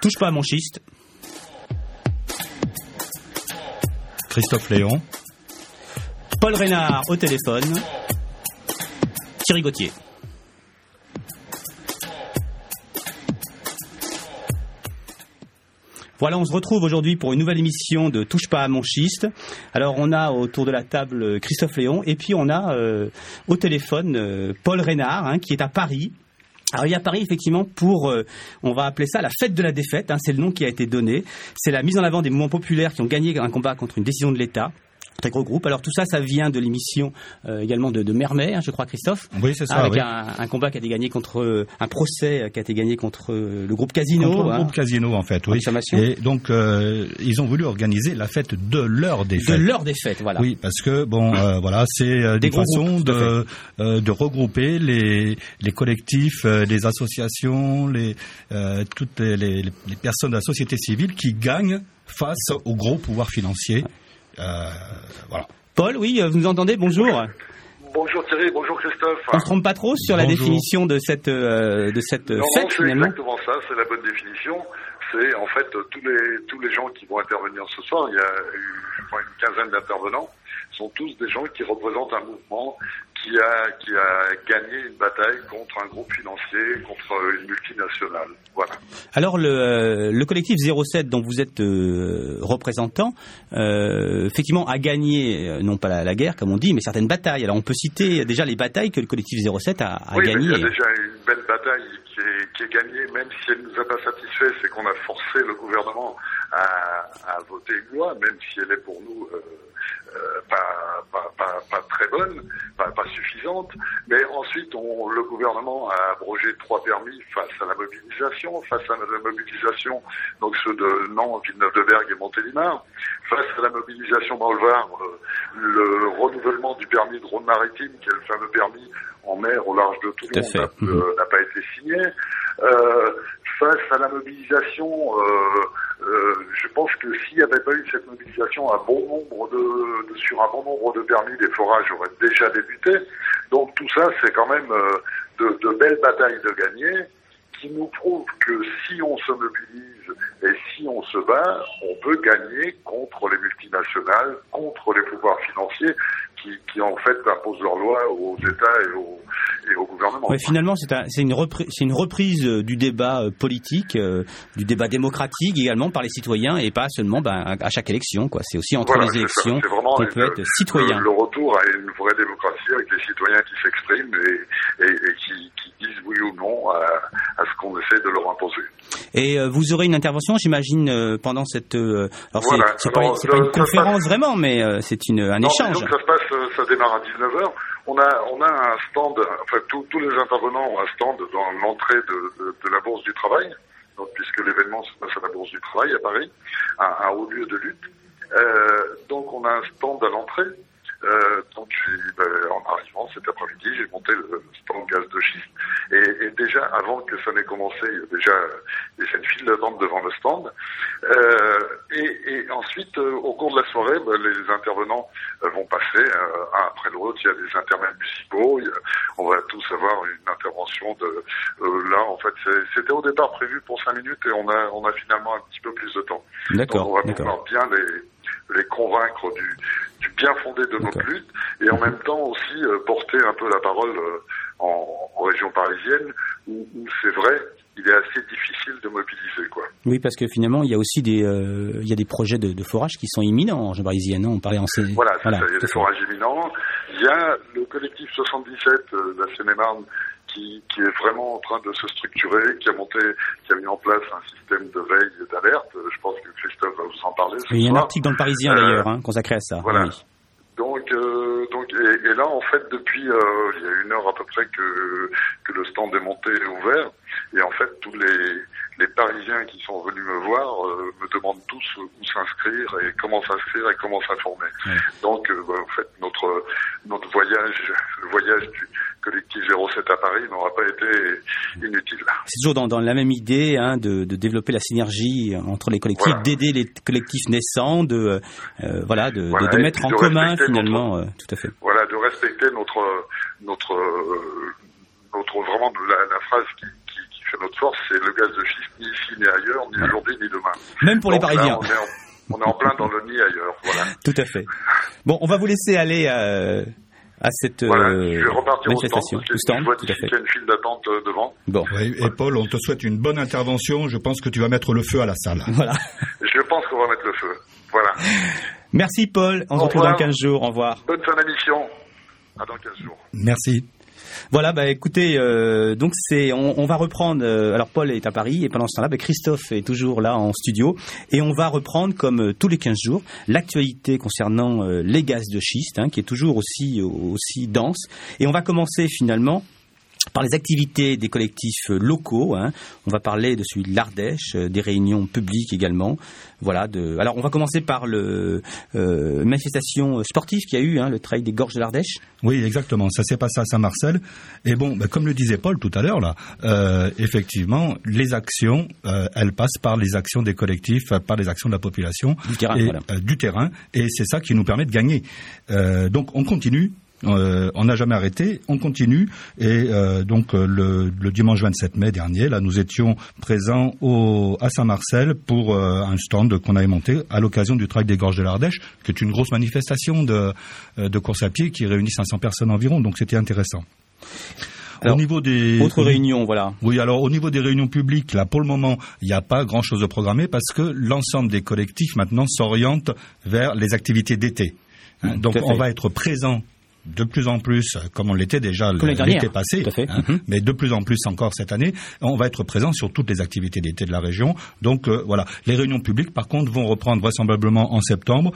Touche pas à mon schiste. Christophe Léon. Paul Reynard au téléphone. Thierry Gauthier. Voilà, on se retrouve aujourd'hui pour une nouvelle émission de Touche pas à mon schiste. Alors on a autour de la table Christophe Léon et puis on a au téléphone Paul Reynard qui est à Paris. Alors il est à Paris effectivement pour, on va appeler ça la fête de la défaite, c'est le nom qui a été donné. C'est la mise en avant des mouvements populaires qui ont gagné un combat contre une décision de l'État. Très gros groupe. Alors tout ça, ça vient de l'émission également de Mermet, je crois, Christophe. Oui, c'est ça. Avec oui. un combat qui a été gagné contre un procès qui a été gagné contre le groupe Casino. Contre le groupe Casino, en fait, oui. Et donc ils ont voulu organiser la fête de leur défaite. De leur défaite, voilà. Oui, parce que voilà, c'est des façons de regrouper les collectifs, les associations, toutes les personnes de la société civile qui gagnent face au gros pouvoir financier. Voilà. Paul, oui, vous nous entendez? Bonjour. Bonjour Thierry, bonjour Christophe. On se trompe pas trop sur la définition de cette fête finalement? C'est exactement ça, c'est la bonne définition. C'est en fait tous les gens qui vont intervenir ce soir, il y a eu je crois une quinzaine d'intervenants, sont tous des gens qui représentent un mouvement qui a gagné une bataille contre un groupe financier, contre une multinationale. Voilà. Alors le collectif 07 dont vous êtes représentant, effectivement a gagné non pas la guerre comme on dit, mais certaines batailles. Alors on peut citer déjà les batailles que le collectif 07 a gagnées. Il y a déjà une belle bataille qui est gagnée, même si elle ne nous a pas satisfait, c'est qu'on a forcé le gouvernement à voter une loi, même si elle est pour nous pas très bonne, pas suffisante, mais ensuite le gouvernement a abrogé 3 permis face à la mobilisation, donc ceux de Nantes, Villeneuve-de-Berg et Montélimar, face à la mobilisation dans le Var, le renouvellement du permis de Rhône-Maritime, qui est le fameux permis en mer au large de Toulon, n'a pas été signé. Face à la mobilisation, je pense que s'il n'y avait pas eu cette mobilisation, sur un bon nombre de permis, les forages auraient déjà débuté. Donc tout ça, c'est quand même de belles batailles de gagner, qui nous prouvent que si on se mobilise et si on se bat, on peut gagner contre les multinationales, contre les pouvoirs financiers qui en fait imposent leurs lois aux États et au gouvernement. Oui, finalement, c'est une reprise du débat politique, du débat démocratique également par les citoyens et pas seulement à chaque élection, quoi. C'est aussi entre les élections qu'on peut être citoyen. Le retour à une vraie démocratie avec les citoyens qui s'expriment et qui disent oui ou non à ce qu'on essaie de leur imposer. Et vous aurez une intervention, j'imagine, pendant cette. C'est pas une conférence vraiment, mais c'est un échange. Donc ça démarre à 19h. On a un stand, enfin tous les intervenants ont un stand dans l'entrée de la Bourse du Travail, donc puisque l'événement se passe à la Bourse du Travail à Paris, un haut lieu de lutte. Donc on a un stand à l'entrée. Donc en arrivant cet après-midi, j'ai monté le stand gaz de schiste et déjà avant que ça n'ait commencé, il y a une file d'attente devant le stand et ensuite au cours de la soirée, les intervenants vont passer un après l'autre. Il y a des intermèdes municipaux, on va tous avoir une intervention là en fait c'était au départ prévu pour 5 minutes et on a finalement un petit peu plus de temps. D'accord. Donc on va pouvoir bien les convaincre du bien fondé de notre lutte et en même temps aussi porter un peu la parole en région parisienne où c'est vrai, il est assez difficile de mobiliser, quoi. Oui, parce que finalement, il y a aussi des projets de forage qui sont imminents en région parisienne. On parlait Voilà, il y a des forages imminents. Il y a le collectif 77 de la Seine-et-Marne qui est vraiment en train de se structurer, qui a mis en place un système de veille et d'alerte. Je pense que Christophe va vous en parler. Il y a un article dans le Parisien d'ailleurs consacré à ça. Voilà. Oui. Donc et là en fait depuis il y a 1 heure à peu près que le stand est monté et ouvert et en fait tous les Parisiens qui sont venus me voir me demandent tous où s'inscrire et comment s'inscrire et comment s'informer. Oui. Donc en fait notre voyage, le voyage du collectif 07 à Paris n'aura pas été inutile. C'est toujours dans la même idée de développer la synergie entre les collectifs, d'aider les collectifs naissants, de mettre en commun finalement tout à fait. Voilà, de respecter notre vraiment la phrase qui notre force, c'est le gaz de schiste, ni ici, ni ailleurs, ni aujourd'hui, ni demain. Même pour les Parisiens. Là, on est en plein dans le ni ailleurs, voilà. Tout à fait. Bon, on va vous laisser aller à cette je vais repartir manifestation. Au stand, parce qu'il y a une file d'attente devant. Bon. Oui, et Paul, on te souhaite une bonne intervention. Je pense que tu vas mettre le feu à la salle. Voilà. Je pense qu'on va mettre le feu. Voilà. Merci Paul. On se retrouve dans 15 jours. Au revoir. Bonne fin d'émission. À dans 15 jours. Merci. Voilà, écoutez, donc on va reprendre. Alors Paul est à Paris et pendant ce temps-là, Christophe est toujours là en studio et on va reprendre comme tous les 15 jours l'actualité concernant les gaz de schiste, qui est toujours aussi dense. Et on va commencer finalement par les activités des collectifs locaux. On va parler de celui de l'Ardèche, des réunions publiques également. Voilà. Alors, on va commencer par le manifestation sportive qu'il y a eu, le Trail des Gorges de l'Ardèche. Oui, exactement. Ça s'est passé à Saint-Marcel. Et bon, comme le disait Paul tout à l'heure, là, effectivement, les actions, elles passent par les actions des collectifs, par les actions de la population, du terrain. Et c'est ça qui nous permet de gagner. Donc, on continue. On n'a jamais arrêté, on continue et donc le dimanche 27 mai dernier, là nous étions présents à Saint-Marcel pour un stand qu'on avait monté à l'occasion du Trail des Gorges de l'Ardèche, qui est une grosse manifestation de course à pied qui réunit 500 personnes environ, donc c'était intéressant. Alors, au niveau des autres réunions, voilà. Oui, alors au niveau des réunions publiques, là pour le moment, il n'y a pas grand-chose de programmé parce que l'ensemble des collectifs maintenant s'orientent vers les activités d'été. Donc on va être présent de plus en plus, comme on l'était déjà l'été passé, mais de plus en plus encore cette année, on va être présent sur toutes les activités d'été de la région. Donc voilà, les réunions publiques par contre vont reprendre vraisemblablement en septembre.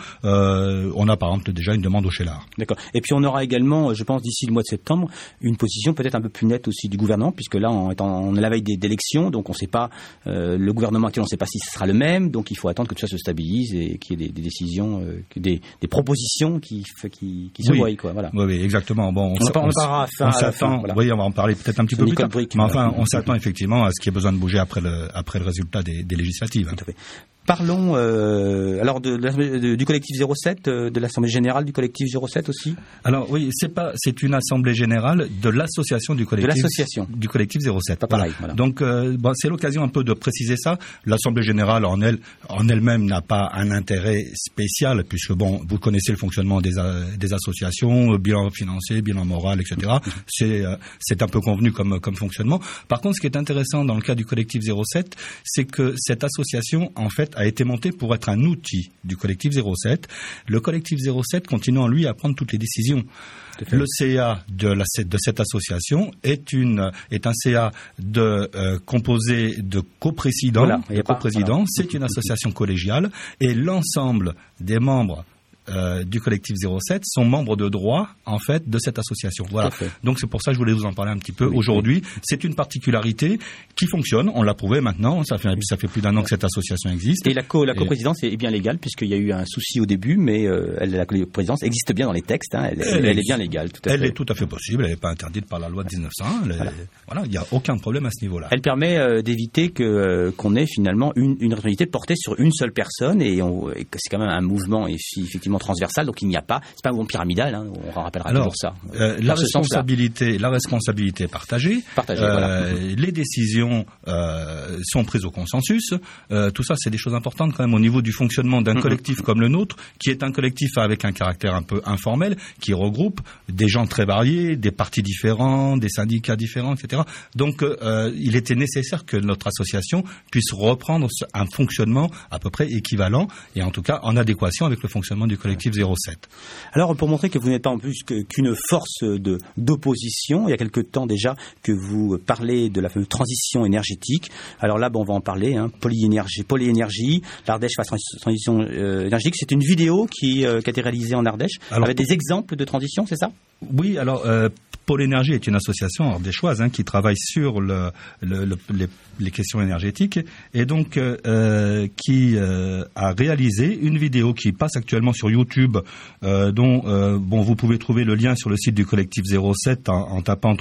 On a par exemple déjà une demande au Chélar. D'accord. Et puis on aura également, je pense d'ici le mois de septembre, une position peut-être un peu plus nette aussi du gouvernement, puisque là on est à la veille d'élections, donc on ne sait pas, le gouvernement actuel on ne sait pas si ce sera le même, donc il faut attendre que tout ça se stabilise et qu'il y ait des décisions, des propositions qui se voient, quoi. Voilà. Oui, exactement. Bon, on parlera à la fin. Voilà. Oui, on va en parler peut-être un petit peu plus tard. Mais enfin, on s'attend effectivement à ce qu'il y ait besoin de bouger après le résultat des législatives. Tout à fait. Parlons alors du collectif 07, de l'Assemblée générale du collectif 07 aussi. Alors oui, c'est une assemblée générale de l'association du collectif. Du collectif 07. Pas pareil. Voilà. Donc c'est l'occasion un peu de préciser ça. L'assemblée générale en elle-même n'a pas un intérêt spécial puisque vous connaissez le fonctionnement des associations, bilan financier, bilan moral, etc. C'est un peu convenu comme fonctionnement. Par contre, ce qui est intéressant dans le cas du collectif 07, c'est que cette association en fait a été monté pour être un outil du collectif 07. Le collectif 07 continuant, lui, à prendre toutes les décisions. Le CA de cette association est un CA composé de coprésidents. Voilà, c'est une association collégiale et l'ensemble des membres du collectif 07 sont membres de droit en fait de cette association. Voilà. Donc c'est pour ça que je voulais vous en parler un petit peu aujourd'hui. C'est une particularité qui fonctionne. On l'a prouvé maintenant. Ça fait plus d'un an que cette association existe. Et la coprésidence est bien légale puisqu'il y a eu un souci au début, mais la coprésidence existe bien dans les textes. Elle est bien légale. Tout à fait. Elle est tout à fait possible. Elle n'est pas interdite par la loi de 1901. Voilà. Il n'y a aucun problème à ce niveau-là. Elle permet d'éviter qu'on ait finalement une responsabilité portée sur une seule personne et c'est quand même un mouvement effectivement transversal, donc il n'y a pas, c'est pas un mouvement pyramidal, on rappellera toujours ça. La responsabilité est partagée. Voilà. Les décisions sont prises au consensus. Tout ça, c'est des choses importantes quand même au niveau du fonctionnement d'un collectif comme le nôtre, qui est un collectif avec un caractère un peu informel, qui regroupe des gens très variés, des partis différents, des syndicats différents, etc. Donc, il était nécessaire que notre association puisse reprendre un fonctionnement à peu près équivalent et en tout cas en adéquation avec le fonctionnement du collectif 07. Alors, pour montrer que vous n'êtes pas en plus qu'une force d'opposition, il y a quelque temps déjà que vous parlez de la fameuse transition énergétique. Alors là, on va en parler, polyénergie, l'Ardèche face à la transition énergétique. C'est une vidéo qui a été réalisée en Ardèche avec des exemples de transition, c'est ça ? Oui, alors Pôle Énergie est une association ardéchoise qui travaille sur les questions énergétiques et donc qui a réalisé une vidéo qui passe actuellement sur YouTube dont vous pouvez trouver le lien sur le site du collectif 07 en tapant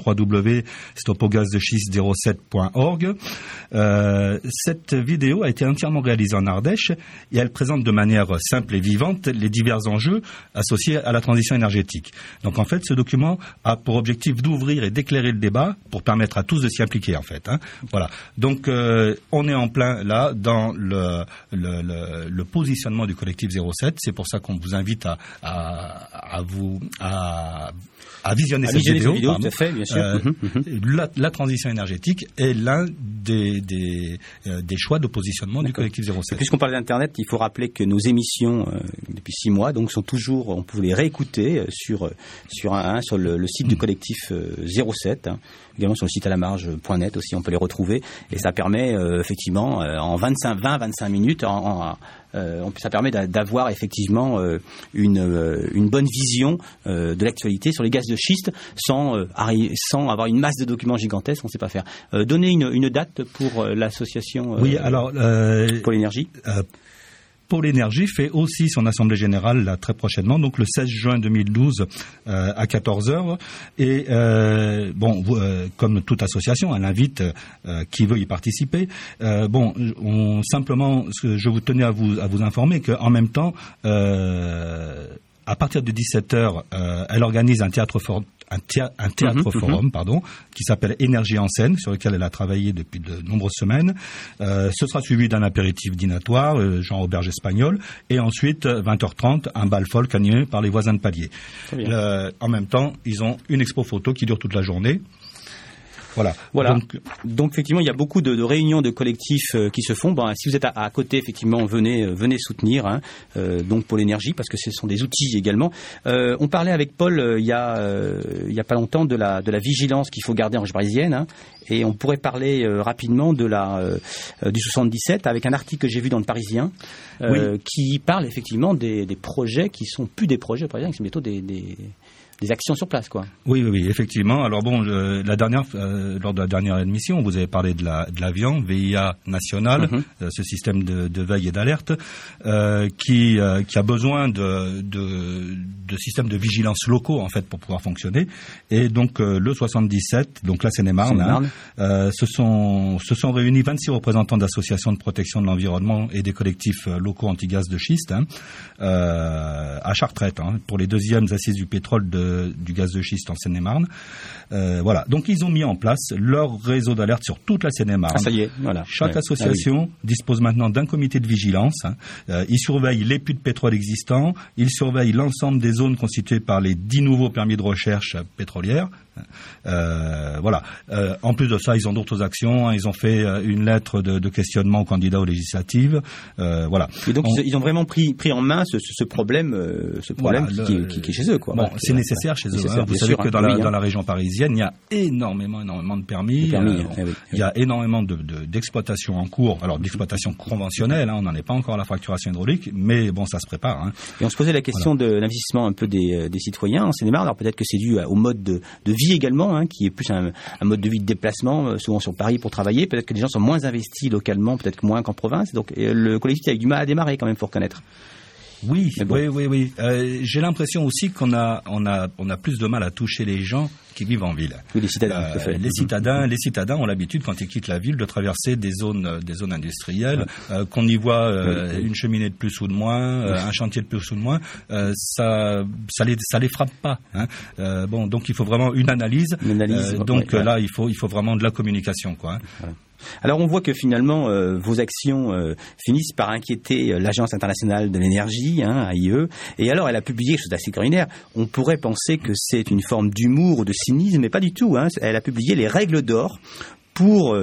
www.stopogazdeschiste07.org. Cette vidéo a été entièrement réalisée en Ardèche et elle présente de manière simple et vivante les divers enjeux associés à la transition énergétique. Donc en fait, ce document a pour objectif l'objectif d'ouvrir et d'éclairer le débat pour permettre à tous de s'y impliquer, en fait. Voilà. Donc, on est en plein là dans le positionnement du collectif 07. C'est pour ça qu'on vous invite à visionner cette vidéo. Tout à fait, bien sûr. La transition énergétique est l'un des choix de positionnement du collectif 07. Puisqu'on parle d'Internet, il faut rappeler que nos émissions depuis 6 mois donc sont toujours, on peut les réécouter sur le site du collectif 07, également sur le site alamarge.net aussi, on peut les retrouver, et ça permet effectivement en 20-25 minutes ça permet d'avoir effectivement une bonne vision de l'actualité sur les gaz de schiste sans avoir une masse de documents gigantesques, on ne sait pas faire. Donner une date pour l'association pour l'énergie. Pour l'énergie fait aussi son assemblée générale là très prochainement, donc le 16 juin 2012 à 14h. Et comme toute association, elle invite qui veut y participer. Simplement, je tenais à vous informer qu'en même temps, à partir de 17h, elle organise un théâtre forum qui s'appelle Énergie en scène, sur lequel elle a travaillé depuis de nombreuses semaines. Ce sera suivi d'un apéritif dînatoire, genre auberge espagnole, et ensuite 20h30 un bal folk animé par les voisins de palier. En même temps, ils ont une expo photo qui dure toute la journée. Voilà. Donc effectivement, il y a beaucoup de réunions de collectifs qui se font. Si vous êtes à côté, effectivement, venez soutenir. Donc pour l'énergie, parce que ce sont des outils également. On parlait avec Paul il y a pas longtemps de la vigilance qu'il faut garder en région parisienne. Et on pourrait parler rapidement de du 77 avec un article que j'ai vu dans le Parisien qui parle effectivement des projets qui sont plus des projets parisiens, qui sont bientôt des actions sur place, quoi. Oui, effectivement. Alors lors de la dernière émission, vous avez parlé de la viande, VIA national, ce système de veille et d'alerte, qui a besoin de systèmes de vigilance locaux, en fait, pour pouvoir fonctionner. Et donc, le 77, donc la Seine-et-Marne, se sont réunis 26 représentants d'associations de protection de l'environnement et des collectifs locaux anti-gaz de schiste, à Chartrette, pour les 2e assises du pétrole du gaz de schiste en Seine-et-Marne. Donc ils ont mis en place leur réseau d'alerte sur toute la Seine-et-Marne. Ça y est, voilà. Chaque association dispose maintenant d'un comité de vigilance. Ils surveillent les puits de pétrole existants, ils surveillent l'ensemble des zones constituées par les 10 nouveaux permis de recherche pétrolière. En plus de ça, ils ont d'autres actions. Ils ont fait une lettre de questionnement aux candidats aux législatives. Et donc ils ont vraiment pris en main ce problème qui est chez eux, quoi. C'est nécessaire chez eux. Vous savez que dans la région parisienne, il y a énormément de permis. Il y a énormément d'exploitation en cours. Alors d'exploitation conventionnelle, on n'en est pas encore à la fracturation hydraulique, mais ça se prépare. Et on se posait la question de l'investissement un peu des citoyens en Seine-et-Marne. Alors peut-être que c'est dû au mode de vie également, qui est plus un mode de vie de déplacement, souvent sur Paris pour travailler. Peut-être que les gens sont moins investis localement, peut-être que moins qu'en province. Donc le collectif a eu du mal à démarrer quand même, faut reconnaître. Oui. J'ai l'impression aussi qu'on a plus de mal à toucher les gens qui vivent en ville. Oui, les citadins. Les citadins ont l'habitude, quand ils quittent la ville, de traverser des zones industrielles, qu'on y voit une cheminée de plus ou de moins, un chantier de plus ou de moins, ça les frappe pas. Donc il faut vraiment une analyse. Là, il faut vraiment de la communication, quoi. Voilà. Alors on voit que finalement vos actions finissent par inquiéter l'Agence internationale de l'énergie, AIE, et alors elle a publié quelque chose d'assez extraordinaire. On pourrait penser que c'est une forme d'humour ou de cynisme, mais pas du tout. Elle a publié les règles d'or pour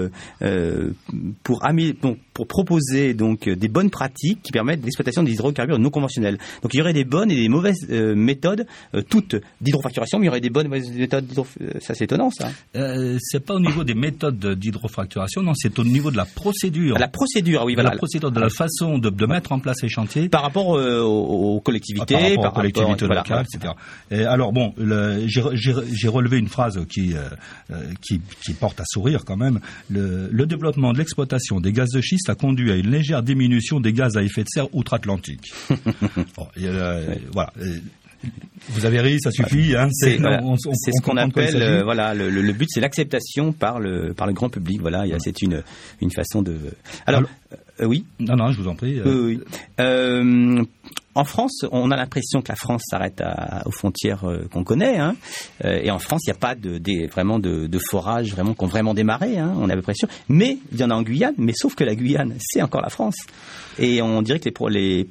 proposer donc des bonnes pratiques qui permettent l'exploitation des hydrocarbures non conventionnels. Donc il y aurait des bonnes et des mauvaises méthodes, toutes d'hydrofracturation, mais il y aurait des bonnes et mauvaises méthodes ça c'est étonnant, ça. C'est pas au niveau des méthodes d'hydrofracturation, non, c'est au niveau de la procédure. La procédure, oui, voilà. La procédure, de la façon de mettre en place les chantiers. Par rapport aux collectivités. Par rapport aux collectivités locales, etc. Et alors j'ai relevé une phrase qui porte à sourire quand même. Le développement de l'exploitation des gaz de schiste a conduit à une légère diminution des gaz à effet de serre outre-Atlantique. Voilà. Vous avez ri, ça suffit. C'est ce qu'on appelle. Le but, c'est l'acceptation par le grand public. Voilà, c'est une façon de. Alors oui. Non, je vous en prie. Oui. en France, on a l'impression que la France s'arrête aux frontières qu'on connaît, hein. Et en France, il n'y a pas vraiment de forages vraiment qui ont vraiment démarré, hein. On a l'impression. Mais il y en a en Guyane, mais sauf que la Guyane, c'est encore la France. Et on dirait que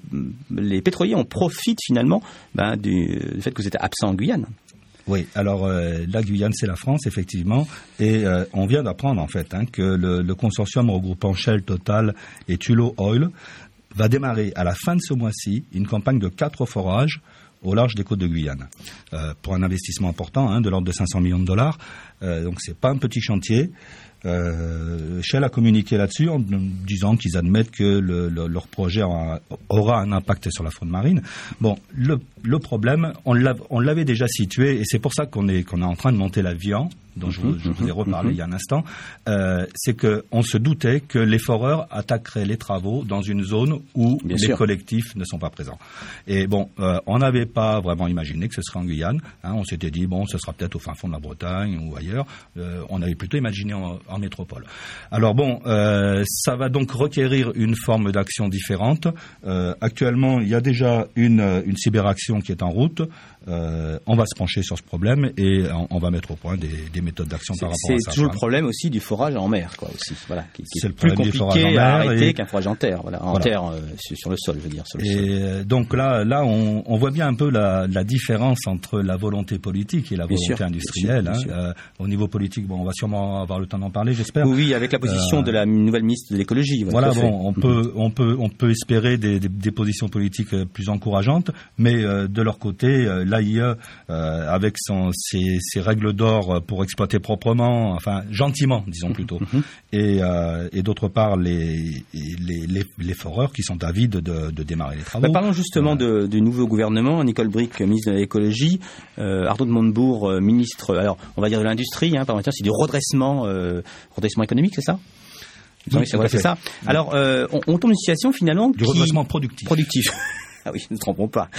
les pétroliers en profitent finalement du fait que vous êtes absent en Guyane. Oui, alors la Guyane, c'est la France, effectivement, et on vient d'apprendre en fait que le consortium regroupant Shell, Total et Tullow Oil va démarrer à la fin de ce mois-ci une campagne de 4 forages au large des côtes de Guyane, pour un investissement important, de l'ordre de 500 millions de dollars. Donc c'est pas un petit chantier. Shell a communiqué là-dessus en disant qu'ils admettent que leur projet aura un impact sur la faune marine. Bon, le problème, on l'avait déjà situé, et c'est pour ça qu'on est en train de monter l'avion dont je vous ai reparlé il y a un instant. C'est qu'on se doutait que les foreurs attaqueraient les travaux dans une zone où les collectifs ne sont pas présents. Et bon, on n'avait pas vraiment imaginé que ce serait en Guyane. On s'était dit, bon, ce sera peut-être au fin fond de la Bretagne ou ailleurs. On avait plutôt imaginé en métropole. Alors bon, ça va donc requérir une forme d'action différente. Actuellement, il y a déjà une cyberaction qui est en route. On va se pencher sur ce problème et on va mettre au point des méthodes d'action par rapport à ça. C'est toujours le problème aussi du forage en mer, quoi, aussi. Voilà, qui est plus compliqué à arrêter qu'un forage en terre. Voilà, en terre, sur le sol, je veux dire. Sur le sol. Donc là, on voit bien un peu la différence entre la volonté politique et la volonté industrielle. Au niveau politique, on va sûrement avoir le temps d'en parler, j'espère. Oui, avec la position de la nouvelle ministre de l'écologie. Voilà, bon, on peut espérer des positions politiques plus encourageantes, mais de leur côté, l'AIE, avec ses règles d'or pour exploiter proprement, enfin gentiment, disons plutôt, et d'autre part les foreurs qui sont avides de démarrer les travaux. Parlons justement du nouveau gouvernement. Nicole Bricq, ministre de l'écologie, Arnaud de Montebourg, ministre, alors on va dire de l'industrie, c'est du redressement économique, c'est ça? Oui, c'est ça. Alors, on tombe dans une situation finalement du redressement productif. Ah oui, ne nous trompons pas.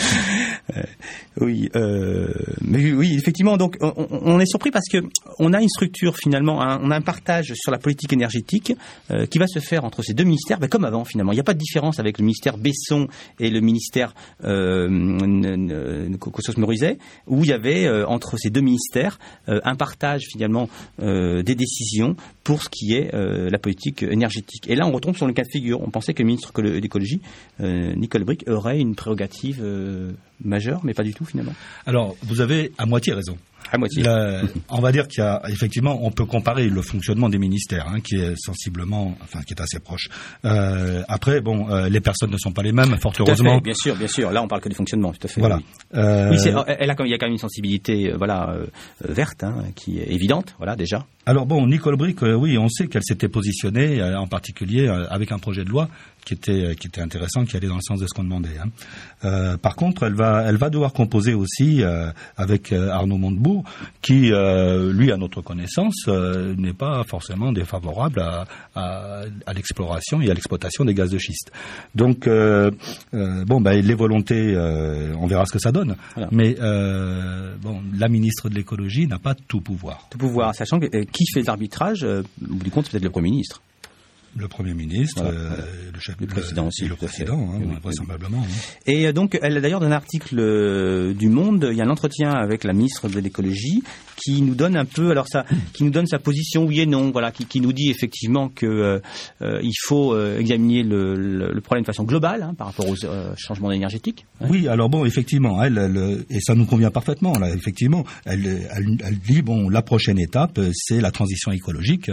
Mais oui, effectivement. Donc, on est surpris parce que on a une structure finalement, on a un partage sur la politique énergétique qui va se faire entre ces deux ministères, comme avant finalement. Il n'y a pas de différence avec le ministère Besson et le ministère Cosmos-Morizet, où il y avait entre ces deux ministères un partage finalement des décisions pour ce qui est la politique énergétique. Et là, on retombe sur le cas de figure. On pensait que le ministre de l'écologie, Nicole Bricq, aurait une prérogative majeure, mais pas du tout finalement. Alors, vous avez à moitié raison. À moitié. On va dire qu'il y a effectivement, on peut comparer le fonctionnement des ministères, qui est sensiblement, qui est assez proche. Après, les personnes ne sont pas les mêmes, fort heureusement. Bien sûr. Là, on parle que du fonctionnement, tout à fait. Voilà. Oui. Il y a quand même une sensibilité, verte, qui est évidente, déjà. Alors Nicole Bricq, on sait qu'elle s'était positionnée, en particulier avec un projet de loi qui était intéressant, qui allait dans le sens de ce qu'on demandait. Par contre, elle va devoir composer aussi avec Arnaud Montebourg, qui, lui, à notre connaissance, n'est pas forcément défavorable à l'exploration et à l'exploitation des gaz de schiste. Donc, les volontés, on verra ce que ça donne. Voilà. Mais la ministre de l'écologie n'a pas tout pouvoir. Tout pouvoir, sachant que qui fait l'arbitrage, au bout du compte, c'est peut-être le Premier ministre. Le Premier ministre, le chef, le président aussi, et le président, vraisemblablement. Et donc, elle, d'ailleurs, dans un article du Monde, il y a un entretien avec la ministre de l'écologie qui nous donne un peu, qui nous donne sa position oui et non, qui nous dit effectivement que il faut examiner le problème de façon globale par rapport aux changements énergétiques. Oui, alors effectivement, elle et ça nous convient parfaitement. Là, effectivement, elle dit la prochaine étape, c'est la transition écologique.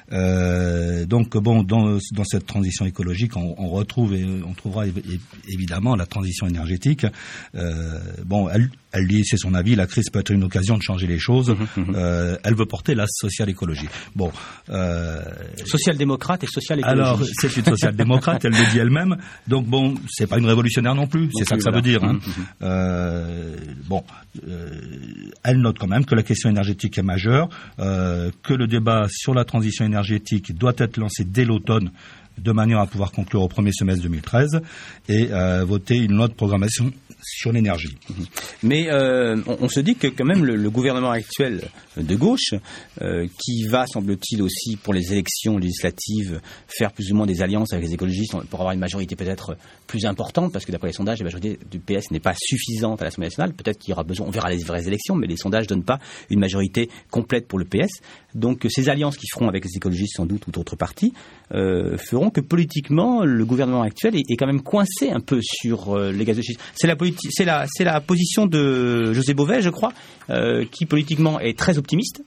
Dans cette transition écologique, on trouvera évidemment la transition énergétique. Elle dit, c'est son avis, la crise peut être une occasion de changer les choses. Elle veut porter la social-écologie. Social-démocrate et social-écologie. Alors, c'est une social-démocrate, elle le dit elle-même. Donc c'est pas une révolutionnaire non plus. C'est ça que ça veut dire. Elle note quand même que la question énergétique est majeure, que le débat sur la transition énergétique doit être lancé dès l'automne, de manière à pouvoir conclure au premier semestre 2013 et voter une loi de programmation sur l'énergie. Mais on se dit que quand même le gouvernement actuel de gauche, qui va, semble-t-il aussi pour les élections législatives, faire plus ou moins des alliances avec les écologistes pour avoir une majorité peut-être plus importante, parce que d'après les sondages, la majorité du PS n'est pas suffisante à l'Assemblée nationale. Peut-être qu'il y aura besoin, on verra les vraies élections, mais les sondages ne donnent pas une majorité complète pour le PS. Donc ces alliances qui feront avec les écologistes sans doute ou d'autres partis feront que politiquement le gouvernement actuel est quand même coincé un peu sur les gaz de schiste. C'est la position de José Bové, je crois, qui politiquement est très optimiste.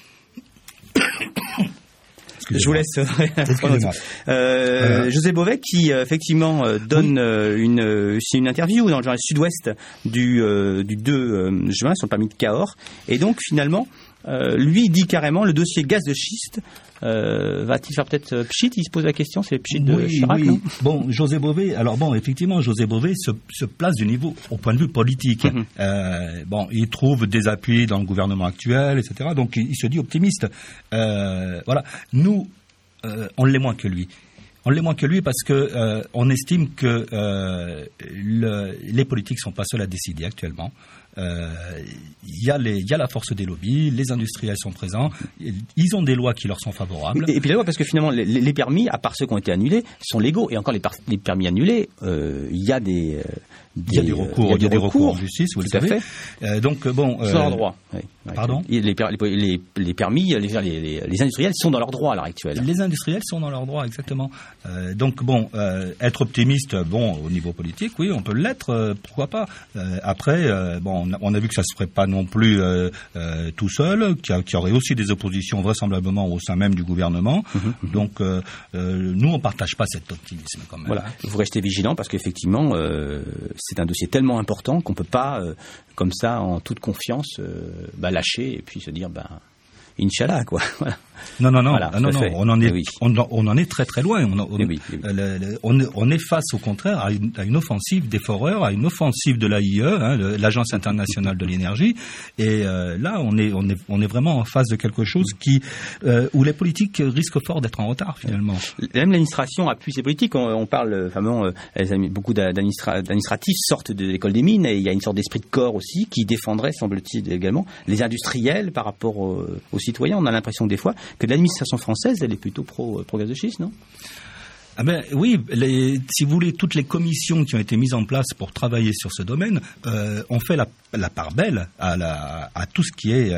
Je vous laisse. José Bové qui effectivement donne c'est une interview dans le journal Sud-Ouest du 2 juin sur le permis de Cahors, et donc finalement lui dit carrément le dossier gaz de schiste va-t-il faire peut-être pchit? Il se pose la question, c'est pchit de Chirac, non? Bon, José Bové, effectivement, José Bové se place du niveau au point de vue politique. Il trouve des appuis dans le gouvernement actuel, etc. Donc il se dit optimiste. Voilà. Nous, on l'est moins que lui. On l'est moins que lui parce que on estime que les politiques sont pas seuls à décider actuellement. Il y a la force des lobbies, les industriels sont présents, ils ont des lois qui leur sont favorables. Et puis la loi, parce que finalement les permis, à part ceux qui ont été annulés, sont légaux. Et encore les permis annulés, il y a des recours en justice, vous le savez. Donc bon, sont dans leur droit. Oui. Pardon. Les permis, les industriels sont dans leur droit à l'heure actuelle. Les industriels sont dans leur droit, exactement. Donc bon, être optimiste, au niveau politique, oui, on peut l'être, pourquoi pas. Après, on a vu que ça se ferait pas non plus tout seul, qu'il y aurait aussi des oppositions vraisemblablement au sein même du gouvernement. Donc nous, on partage pas cet optimisme quand même. Voilà. Vous restez vigilant parce qu'effectivement, c'est un dossier tellement important qu'on peut pas, comme ça, en toute confiance, lâcher et puis se dire, Inch'Allah, quoi. Voilà. Non. Voilà, on en est très très loin. On est face au contraire à une offensive des foreurs, à une offensive de l'AIE, l'Agence internationale de l'énergie. Et là, on est vraiment en face de quelque chose où les politiques risquent fort d'être en retard finalement. Même l'administration appuie ces politiques. On parle, beaucoup d'administratifs sortent de l'école des mines, et il y a une sorte d'esprit de corps aussi qui défendrait, semble-t-il également, les industriels par rapport aux citoyens. On a l'impression que des fois que l'administration française, elle est plutôt pro gaz de schiste, non? Oui, si vous voulez, toutes les commissions qui ont été mises en place pour travailler sur ce domaine ont fait la part belle à tout ce qui est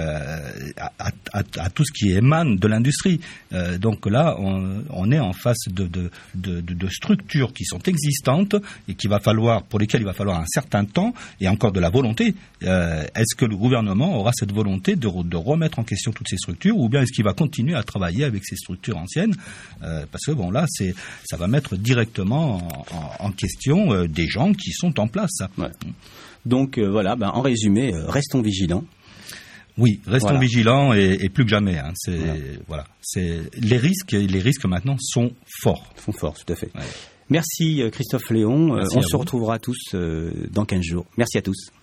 à tout ce qui émane de l'industrie. Donc là, on est en face de structures qui sont existantes et pour lesquelles il va falloir un certain temps et encore de la volonté. Est-ce que le gouvernement aura cette volonté de remettre en question toutes ces structures, ou bien est-ce qu'il va continuer à travailler avec ces structures anciennes? Parce que là, ça va mettre directement en question des gens qui sont en place. Ouais. Donc en résumé, restons vigilants. Oui, restons vigilants et plus que jamais. Les risques maintenant sont forts. Sont forts, tout à fait. Ouais. Merci Christophe Léon. On se retrouvera tous dans 15 jours. Merci à tous.